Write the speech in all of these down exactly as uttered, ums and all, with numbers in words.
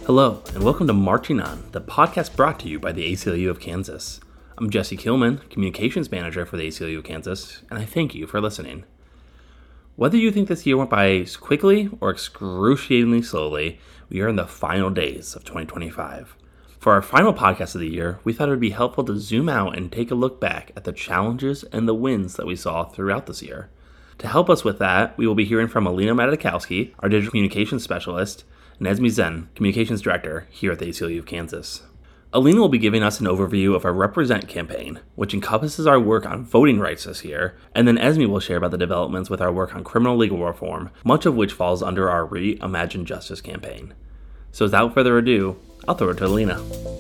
Hello, and welcome to Marching On, the podcast brought to you by the A C L U of Kansas. I'm Jesse Kielman, Communications Manager for the A C L U of Kansas, and I thank you for listening. Whether you think this year went by quickly or excruciatingly slowly, we are in the final days of twenty twenty-five. For our final podcast of the year, we thought it would be helpful to zoom out and take a look back at the challenges and the wins that we saw throughout this year. To help us with that, we will be hearing from Alina Madakowski, our Digital Communications Specialist, and Esme Zen, Communications Director here at the A C L U of Kansas. Alina will be giving us an overview of our Represent campaign, which encompasses our work on voting rights this year, and then Esme will share about the developments with our work on criminal legal reform, much of which falls under our Reimagine Justice campaign. So without further ado, I'll throw it to Alina.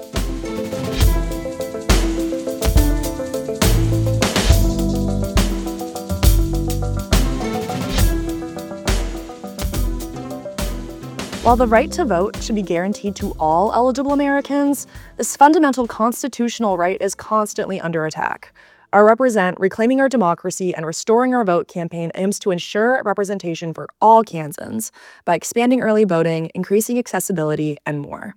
While the right to vote should be guaranteed to all eligible Americans, this fundamental constitutional right is constantly under attack. Our Represent, Reclaiming Our Democracy and Restoring Our Vote campaign aims to ensure representation for all Kansans by expanding early voting, increasing accessibility, and more.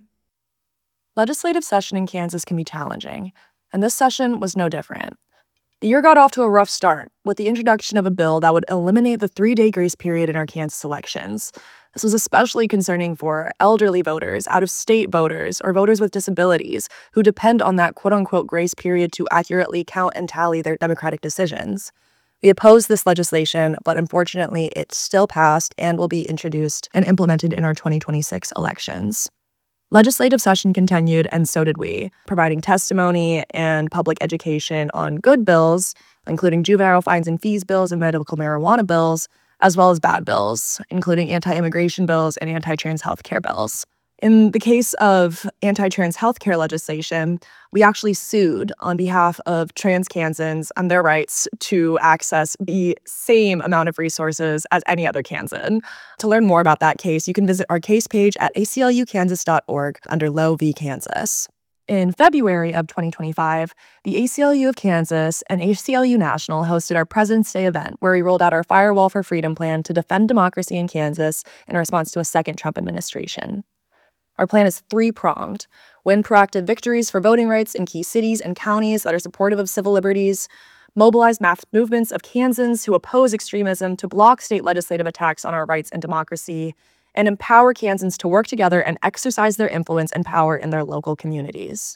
Legislative session in Kansas can be challenging, and this session was no different. The year got off to a rough start with the introduction of a bill that would eliminate the three-day grace period in our Kansas elections. This was especially concerning for elderly voters, out-of-state voters, or voters with disabilities who depend on that quote-unquote grace period to accurately count and tally their democratic decisions. We opposed this legislation, but unfortunately it still passed and will be introduced and implemented in our twenty twenty-six elections. Legislative session continued, and so did we, providing testimony and public education on good bills, including juvenile fines and fees bills and medical marijuana bills, as well as bad bills, including anti-immigration bills and anti-trans healthcare bills. In the case of anti-trans healthcare legislation, we actually sued on behalf of trans Kansans and their rights to access the same amount of resources as any other Kansan. To learn more about that case, you can visit our case page at A C L U kansas dot org under Lowe v. Kansas. In February of twenty twenty-five, the A C L U of Kansas and A C L U National hosted our President's Day event, where we rolled out our Firewall for Freedom plan to defend democracy in Kansas in response to a second Trump administration. Our plan is three-pronged: win proactive victories for voting rights in key cities and counties that are supportive of civil liberties, mobilize mass movements of Kansans who oppose extremism to block state legislative attacks on our rights and democracy, and empower Kansans to work together and exercise their influence and power in their local communities.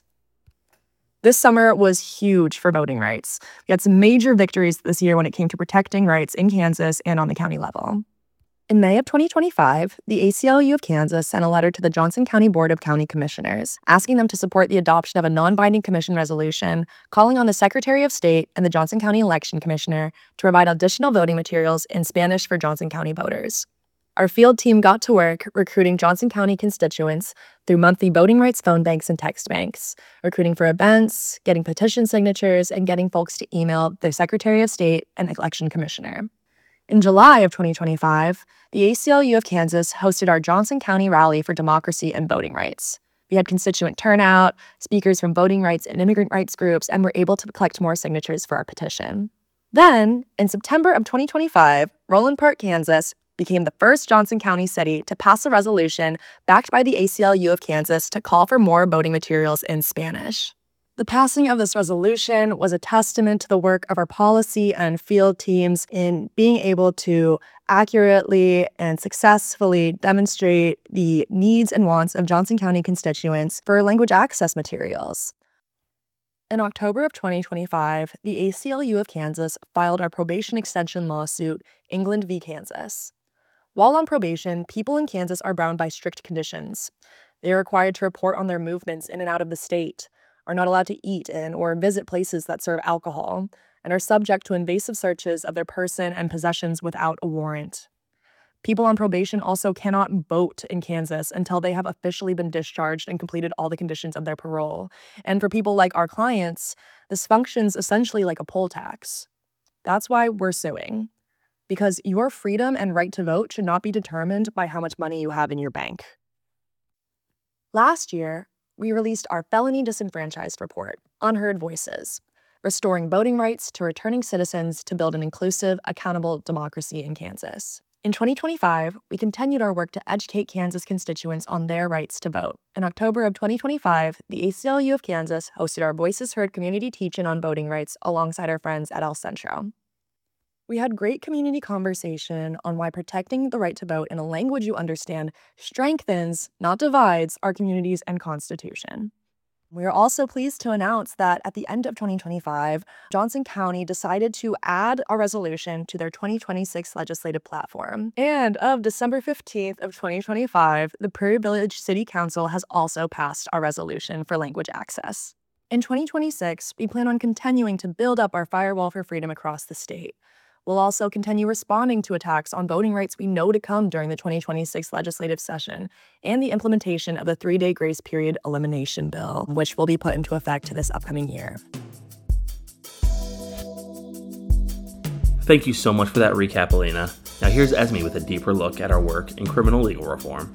This summer was huge for voting rights. We had some major victories this year when it came to protecting rights in Kansas and on the county level. In May of twenty twenty-five, the A C L U of Kansas sent a letter to the Johnson County Board of County Commissioners, asking them to support the adoption of a non-binding commission resolution calling on the Secretary of State and the Johnson County Election Commissioner to provide additional voting materials in Spanish for Johnson County voters. Our field team got to work recruiting Johnson County constituents through monthly voting rights phone banks and text banks, recruiting for events, getting petition signatures, and getting folks to email their Secretary of State and Election Commissioner. In July of twenty twenty-five, the A C L U of Kansas hosted our Johnson County Rally for Democracy and Voting Rights. We had constituent turnout, speakers from voting rights and immigrant rights groups, and were able to collect more signatures for our petition. Then, in September of twenty twenty-five, Roland Park, Kansas, became the first Johnson County city to pass a resolution backed by the A C L U of Kansas to call for more voting materials in Spanish. The passing of this resolution was a testament to the work of our policy and field teams in being able to accurately and successfully demonstrate the needs and wants of Johnson County constituents for language access materials. In October of twenty twenty-five, the A C L U of Kansas filed our probation extension lawsuit, England v. Kansas. While on probation, people in Kansas are bound by strict conditions. They are required to report on their movements in and out of the state, are not allowed to eat in or visit places that serve alcohol, and are subject to invasive searches of their person and possessions without a warrant. People on probation also cannot vote in Kansas until they have officially been discharged and completed all the conditions of their parole. And for people like our clients, this functions essentially like a poll tax. That's why we're suing, because your freedom and right to vote should not be determined by how much money you have in your bank. Last year, we released our Felony Disenfranchised Report, Unheard Voices, restoring voting rights to returning citizens to build an inclusive, accountable democracy in Kansas. In twenty twenty-five, we continued our work to educate Kansas constituents on their rights to vote. In October of twenty twenty-five, the A C L U of Kansas hosted our Voices Heard community teach-in on voting rights alongside our friends at El Centro. We had great community conversation on why protecting the right to vote in a language you understand strengthens, not divides, our communities and Constitution. We are also pleased to announce that at the end of twenty twenty-five, Johnson County decided to add a resolution to their twenty twenty-six legislative platform. And of December fifteenth of twenty twenty-five, the Prairie Village City Council has also passed our resolution for language access. In twenty twenty-six, we plan on continuing to build up our firewall for freedom across the state. We'll also continue responding to attacks on voting rights we know to come during the twenty twenty-six legislative session and the implementation of the three-day grace period elimination bill, which will be put into effect this upcoming year. Thank you so much for that recap, Elena. Now here's Esme with a deeper look at our work in criminal legal reform.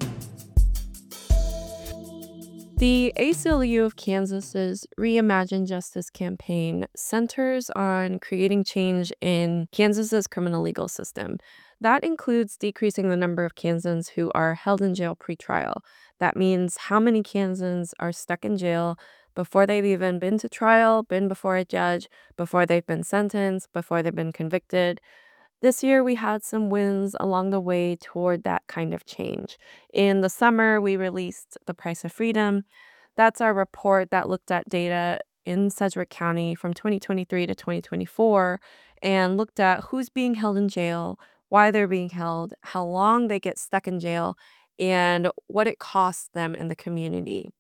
The A C L U of Kansas's Reimagine Justice campaign centers on creating change in Kansas's criminal legal system. That includes decreasing the number of Kansans who are held in jail pretrial. That means how many Kansans are stuck in jail before they've even been to trial, been before a judge, before they've been sentenced, before they've been convicted. This year, we had some wins along the way toward that kind of change. In the summer, we released The Price of Freedom. That's our report that looked at data in Sedgwick County from twenty twenty-three to twenty twenty-four and looked at who's being held in jail, why they're being held, how long they get stuck in jail, and what it costs them in the community.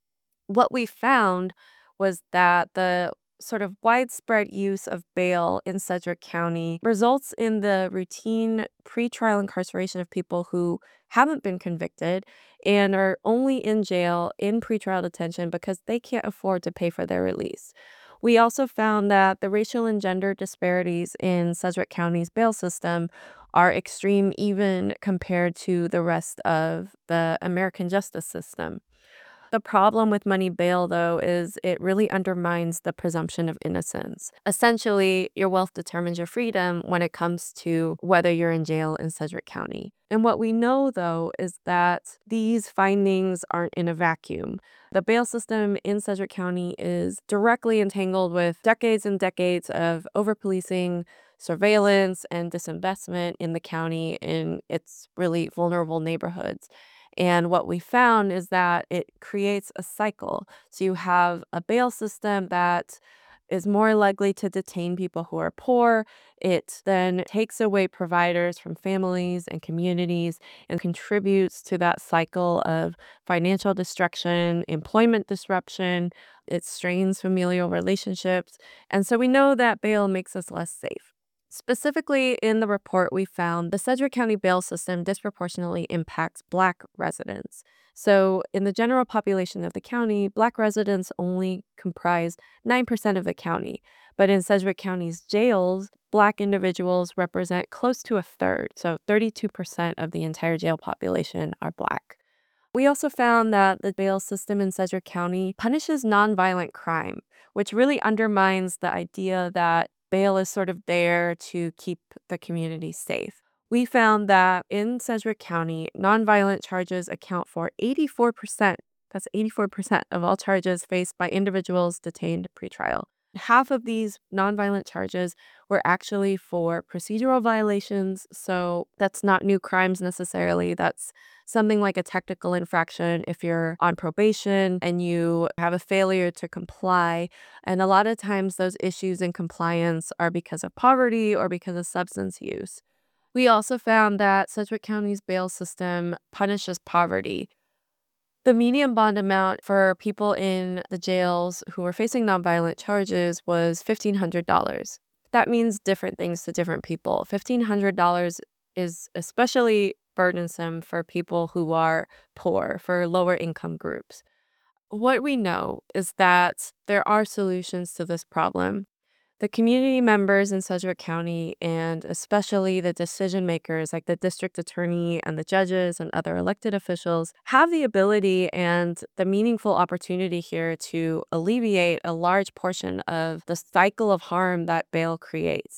What we found was that the sort of widespread use of bail in Sedgwick County results in the routine pretrial incarceration of people who haven't been convicted and are only in jail in pretrial detention because they can't afford to pay for their release. We also found that the racial and gender disparities in Sedgwick County's bail system are extreme even compared to the rest of the American justice system. The problem with money bail, though, is it really undermines the presumption of innocence. Essentially, your wealth determines your freedom when it comes to whether you're in jail in Sedgwick County. And what we know, though, is that these findings aren't in a vacuum. The bail system in Sedgwick County is directly entangled with decades and decades of over-policing, surveillance, and disinvestment in the county in its really vulnerable neighborhoods. And what we found is that it creates a cycle. So you have a bail system that is more likely to detain people who are poor. It then takes away providers from families and communities and contributes to that cycle of financial destruction, employment disruption. It strains familial relationships. And so we know that bail makes us less safe. Specifically, in the report, we found the Sedgwick County bail system disproportionately impacts Black residents. So, in the general population of the county, Black residents only comprise nine percent of the county. But in Sedgwick County's jails, Black individuals represent close to a third. So, thirty-two percent of the entire jail population are Black. We also found that the bail system in Sedgwick County punishes nonviolent crime, which really undermines the idea that bail is sort of there to keep the community safe. We found that in Sedgwick County, nonviolent charges account for eighty-four percent, that's eighty-four percent of all charges faced by individuals detained pretrial. Half of these nonviolent charges were actually for procedural violations, so that's not new crimes necessarily. That's something like a technical infraction if you're on probation and you have a failure to comply. And a lot of times those issues in compliance are because of poverty or because of substance use. We also found that Sedgwick County's bail system punishes poverty. The median bond amount for people in the jails who were facing nonviolent charges was fifteen hundred dollars. That means different things to different people. fifteen hundred dollars is especially burdensome for people who are poor, for lower income groups. What we know is that there are solutions to this problem. The community members in Sedgwick County, and especially the decision makers like the district attorney and the judges and other elected officials, have the ability and the meaningful opportunity here to alleviate a large portion of the cycle of harm that bail creates.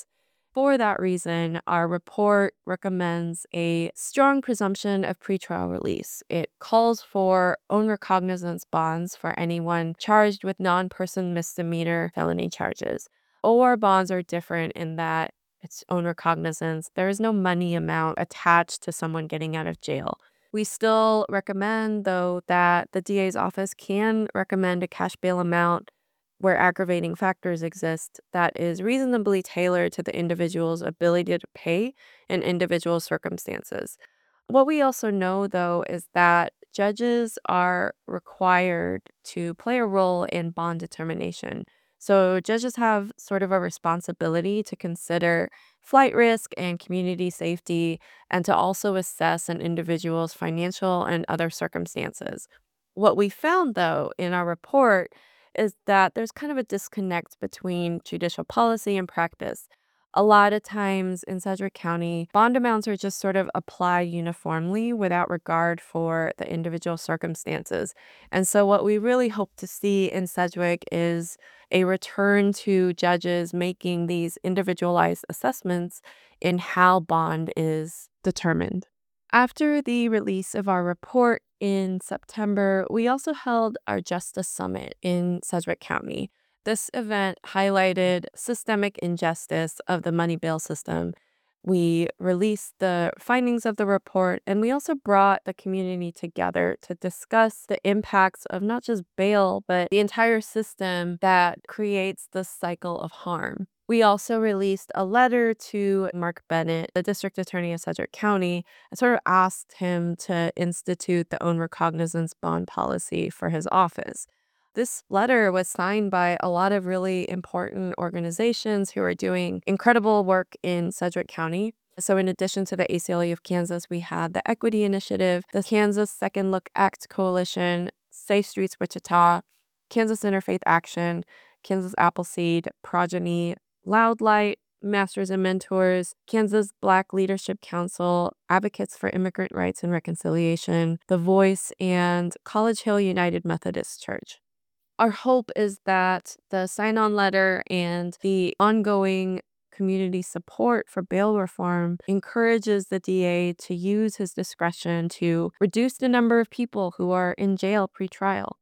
For that reason, our report recommends a strong presumption of pretrial release. It calls for own recognizance bonds for anyone charged with non-person misdemeanor felony charges. O R bonds are different in that it's own recognizance. There is no money amount attached to someone getting out of jail. We still recommend, though, that the D A's office can recommend a cash bail amount where aggravating factors exist that is reasonably tailored to the individual's ability to pay and individual circumstances. What we also know, though, is that judges are required to play a role in bond determination. So, judges have sort of a responsibility to consider flight risk and community safety, and to also assess an individual's financial and other circumstances. What we found, though, in our report is that there's kind of a disconnect between judicial policy and practice. A lot of times in Sedgwick County, bond amounts are just sort of applied uniformly without regard for the individual circumstances. And so, what we really hope to see in Sedgwick is a return to judges making these individualized assessments in how bond is determined. After the release of our report in September, we also held our Justice Summit in Sedgwick County. This event highlighted systemic injustice of the money bail system. We released the findings of the report, and we also brought the community together to discuss the impacts of not just bail, but the entire system that creates the cycle of harm. We also released a letter to Mark Bennett, the district attorney of Sedgwick County, and sort of asked him to institute the own recognizance bond policy for his office. This letter was signed by a lot of really important organizations who are doing incredible work in Sedgwick County. So, in addition to the A C L U of Kansas, we had the Equity Initiative, the Kansas Second Look Act Coalition, Safe Streets Wichita, Kansas Interfaith Action, Kansas Appleseed, Progeny, Loud Light, Masters and Mentors, Kansas Black Leadership Council, Advocates for Immigrant Rights and Reconciliation, The Voice, and College Hill United Methodist Church. Our hope is that the sign-on letter and the ongoing community support for bail reform encourages the D A to use his discretion to reduce the number of people who are in jail pre-trial.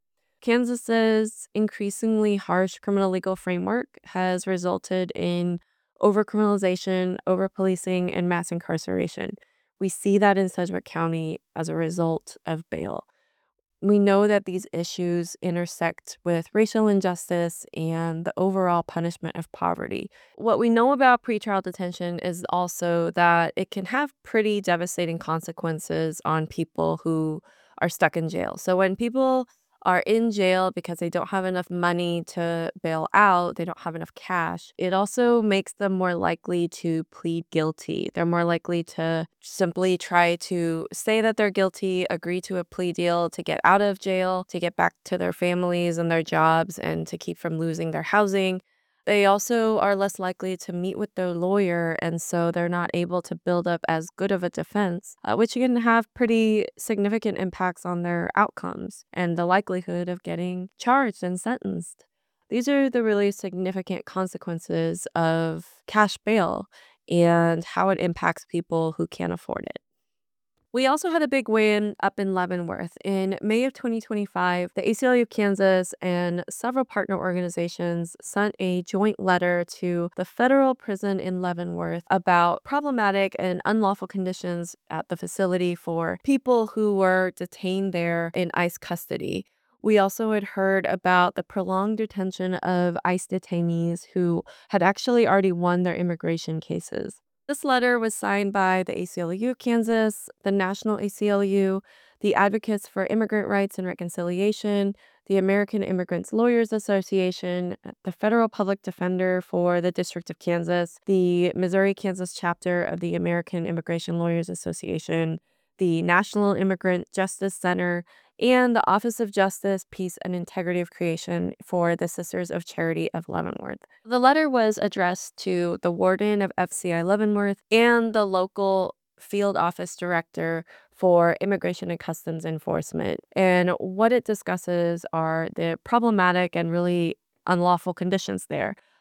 Kansas's increasingly harsh criminal legal framework has resulted in overcriminalization, overpolicing, and mass incarceration. We see that in Sedgwick County as a result of bail. We know that these issues intersect with racial injustice and the overall punishment of poverty. What we know about pretrial detention is also that it can have pretty devastating consequences on people who are stuck in jail. So when people are in jail because they don't have enough money to bail out, they don't have enough cash, it also makes them more likely to plead guilty. They're more likely to simply try to say that they're guilty, agree to a plea deal to get out of jail, to get back to their families and their jobs, and to keep from losing their housing. They also are less likely to meet with their lawyer, and so they're not able to build up as good of a defense, uh, which can have pretty significant impacts on their outcomes and the likelihood of getting charged and sentenced. These are the really significant consequences of cash bail and how it impacts people who can't afford it. We also had a big win up in Leavenworth. In May of twenty twenty-five, the A C L U of Kansas and several partner organizations sent a joint letter to the federal prison in Leavenworth about problematic and unlawful conditions at the facility for people who were detained there in ICE custody. We also had heard about the prolonged detention of ICE detainees who had actually already won their immigration cases. This letter was signed by the A C L U of Kansas, the National A C L U, the Advocates for Immigrant Rights and Reconciliation, the American Immigrants Lawyers Association, the Federal Public Defender for the District of Kansas, the Missouri-Kansas chapter of the American Immigration Lawyers Association, the National Immigrant Justice Center, and the Office of Justice, Peace, and Integrity of Creation for the Sisters of Charity of Leavenworth. The letter was addressed to the warden of F C I Leavenworth and the local field office director for Immigration and Customs Enforcement. And what it discusses are the problematic and really unlawful conditions there.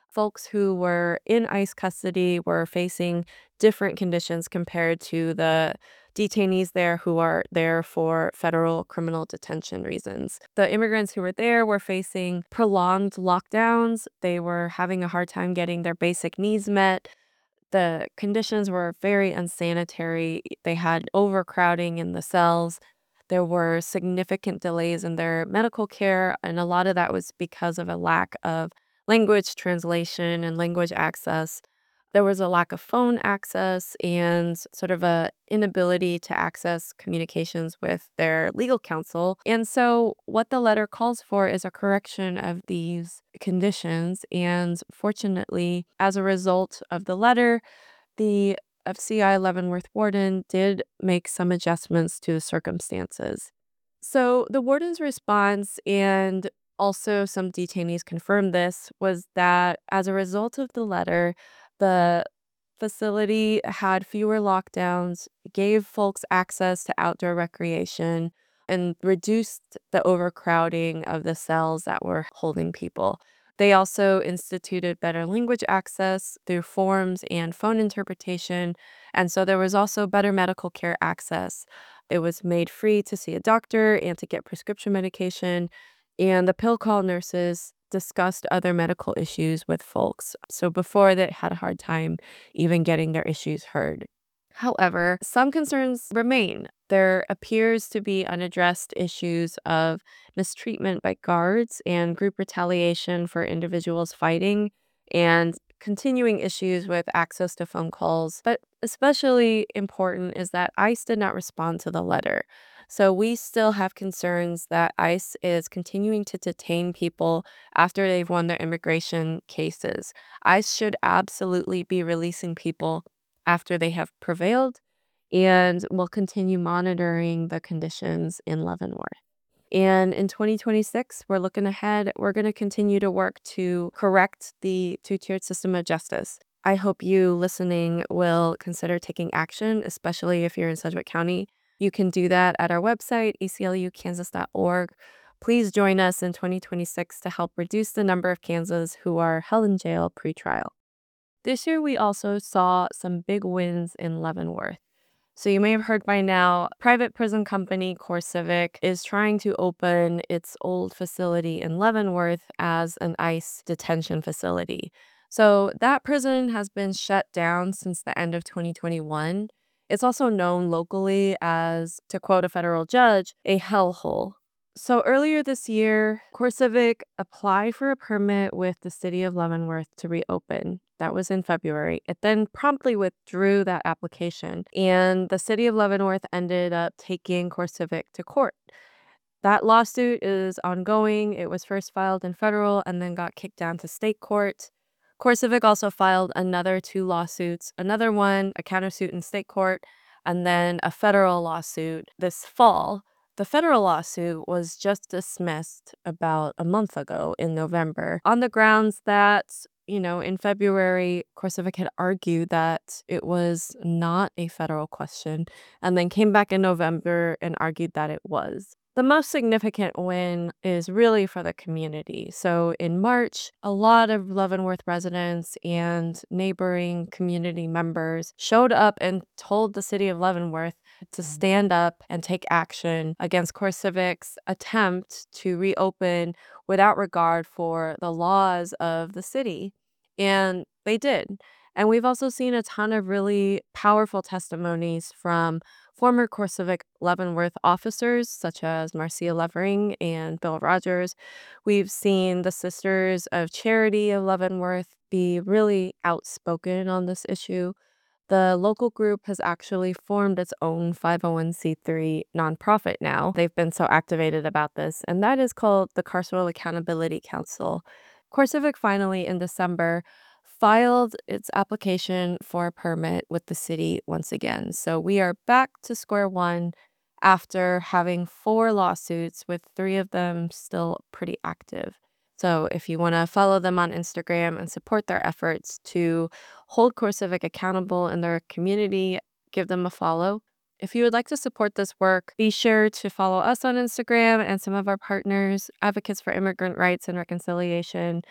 Folks who were in ICE custody were facing different conditions compared to the detainees there who are there for federal criminal detention reasons. The immigrants who were there were facing prolonged lockdowns. They were having a hard time getting their basic needs met. The conditions were very unsanitary. They had overcrowding in the cells. There were significant delays in their medical care, and a lot of that was because of a lack of language translation and language access. There was a lack of phone access and sort of a inability to access communications with their legal counsel. And so what the letter calls for is a correction of these conditions. And fortunately, as a result of the letter, the F C I Leavenworth warden did make some adjustments to the circumstances. So the warden's response, and also some detainees confirmed this, was that as a result of the letter, the facility had fewer lockdowns, gave folks access to outdoor recreation, and reduced the overcrowding of the cells that were holding people. They also instituted better language access through forms and phone interpretation, and so there was also better medical care access. It was made free to see a doctor and to get prescription medication, and the pill call nurses discussed other medical issues with folks. So before, they had a hard time even getting their issues heard. However, some concerns remain. There appears to be unaddressed issues of mistreatment by guards and group retaliation for individuals fighting, and continuing issues with access to phone calls. But especially important is that ICE did not respond to the letter. So we still have concerns that ICE is continuing to detain people after they've won their immigration cases. ICE should absolutely be releasing people after they have prevailed, and will continue monitoring the conditions in Leavenworth. And in twenty twenty-six, we're looking ahead. We're going to continue to work to correct the two-tiered system of justice. I hope you listening will consider taking action, especially if you're in Sedgwick County. You can do that at our website, a c l u kansas dot org. Please join us in twenty twenty-six to help reduce the number of Kansans who are held in jail pre-trial. This year, we also saw some big wins in Leavenworth. So you may have heard by now, private prison company CoreCivic is trying to open its old facility in Leavenworth as an ICE detention facility. So that prison has been shut down since the end of twenty twenty-one. It's also known locally as, to quote a federal judge, a hellhole. So earlier this year, CoreCivic applied for a permit with the city of Leavenworth to reopen. That was in February. It then promptly withdrew that application, and the city of Leavenworth ended up taking CoreCivic to court. That lawsuit is ongoing. It was first filed in federal and then got kicked down to state court. CoreCivic also filed another two lawsuits, another one, a countersuit in state court, and then a federal lawsuit this fall. The federal lawsuit was just dismissed about a month ago in November on the grounds that, you know, in February, CoreCivic had argued that it was not a federal question, and then came back in November and argued that it was. The most significant win is really for the community. So in March, a lot of Leavenworth residents and neighboring community members showed up and told the city of Leavenworth to stand up and take action against CoreCivic's attempt to reopen without regard for the laws of the city. And they did. And we've also seen a ton of really powerful testimonies from former CoreCivic Leavenworth officers, such as Marcia Levering and Bill Rogers. We've seen the Sisters of Charity of Leavenworth be really outspoken on this issue. The local group has actually formed its own five oh one c three nonprofit now. They've been so activated about this, and that is called the Carceral Accountability Council. CoreCivic finally, in December, filed its application for a permit with the city once again. So we are back to square one after having four lawsuits, with three of them still pretty active. So if you want to follow them on Instagram and support their efforts to hold CoreCivic accountable in their community, give them a follow. If you would like to support this work, be sure to follow us on Instagram and some of our partners, Advocates for Immigrant Rights and Reconciliation.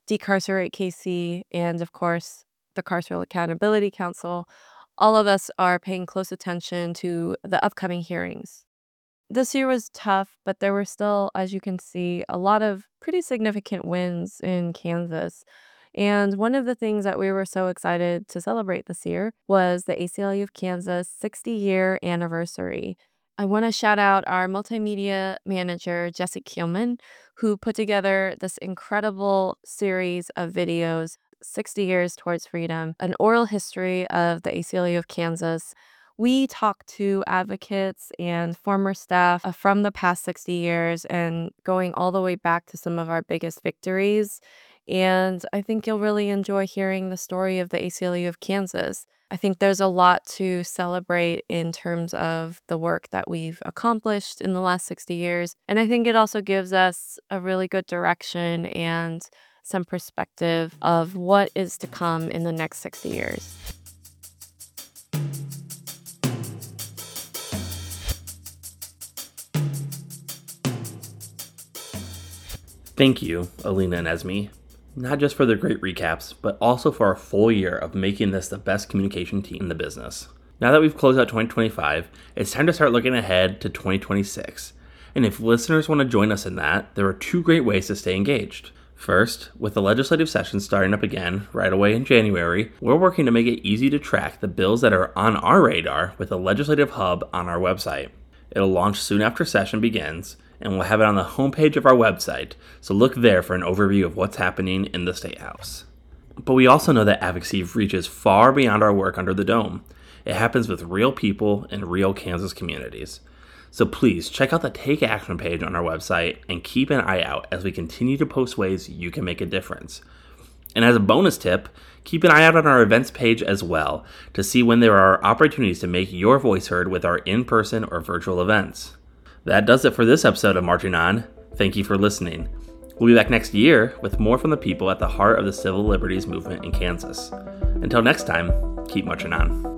Decarcerate K C, and of course, the Carceral Accountability Council, all of us are paying close attention to the upcoming hearings. This year was tough, but there were still, as you can see, a lot of pretty significant wins in Kansas. And one of the things that we were so excited to celebrate this year was the A C L U of Kansas sixty year anniversary. I want to shout out our multimedia manager, Jesse Kielman, who put together this incredible series of videos, sixty Years Towards Freedom, an oral history of the A C L U of Kansas. We talked to advocates and former staff uh, from the past sixty years and going all the way back to some of our biggest victories. And I think you'll really enjoy hearing the story of the A C L U of Kansas. I think there's a lot to celebrate in terms of the work that we've accomplished in the last sixty years. And I think it also gives us a really good direction and some perspective of what is to come in the next sixty years. Thank you, Alina and Esme, not just for the great recaps, but also for a full year of making this the best communication team in the business. Now that we've closed out twenty twenty-five, it's time to start looking ahead to twenty twenty-six. And if listeners want to join us in that, there are two great ways to stay engaged. First, with the legislative session starting up again right away in January, we're working to make it easy to track the bills that are on our radar with the Legislative Hub on our website. It'll launch soon after session begins, and we'll have it on the homepage of our website, so look there for an overview of what's happening in the State House. But we also know that advocacy reaches far beyond our work under the dome. It happens with real people in real Kansas communities. So please check out the Take Action page on our website and keep an eye out as we continue to post ways you can make a difference. And as a bonus tip, keep an eye out on our events page as well to see when there are opportunities to make your voice heard with our in-person or virtual events. That does it for this episode of Marching On. Thank you for listening. We'll be back next year with more from the people at the heart of the civil liberties movement in Kansas. Until next time, keep marching on.